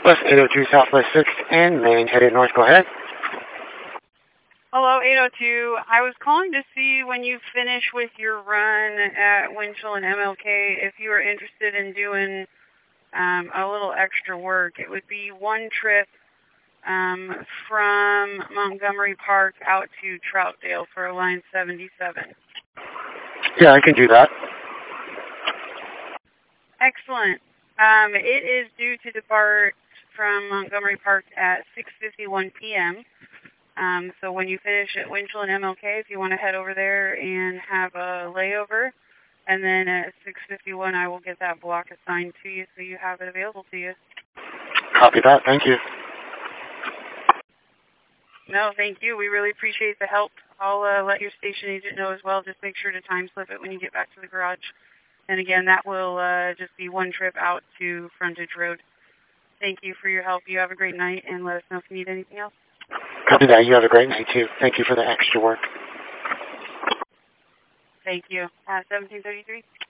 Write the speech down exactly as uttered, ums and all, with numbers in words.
West eight oh two Southwest sixth and Main, headed north. Go ahead. Hello, eight oh two. I was calling to see when you finish with your run at Winchell and M L K if you were interested in doing um, a little extra work. It would be one trip um, from Montgomery Park out to Troutdale for line seventy-seven. Yeah, I can do that. Excellent. Um, it is due to depart from Montgomery Park at six fifty-one p m Um, so when you finish at Winchell and M L K, if you want to head over there and have a layover, and then at six fifty-one I will get that block assigned to you so you have it available to you. Copy that. Thank you. No, thank you. We really appreciate the help. I'll uh, let your station agent know as well. Just make sure to time slip it when you get back to the garage. And again, that will uh, just be one trip out to Frontage Road. Thank you for your help. You have a great night, and let us know if you need anything else. Copy that. You have a great night, too. Thank you for the extra work. Thank you. Uh, seventeen thirty-three.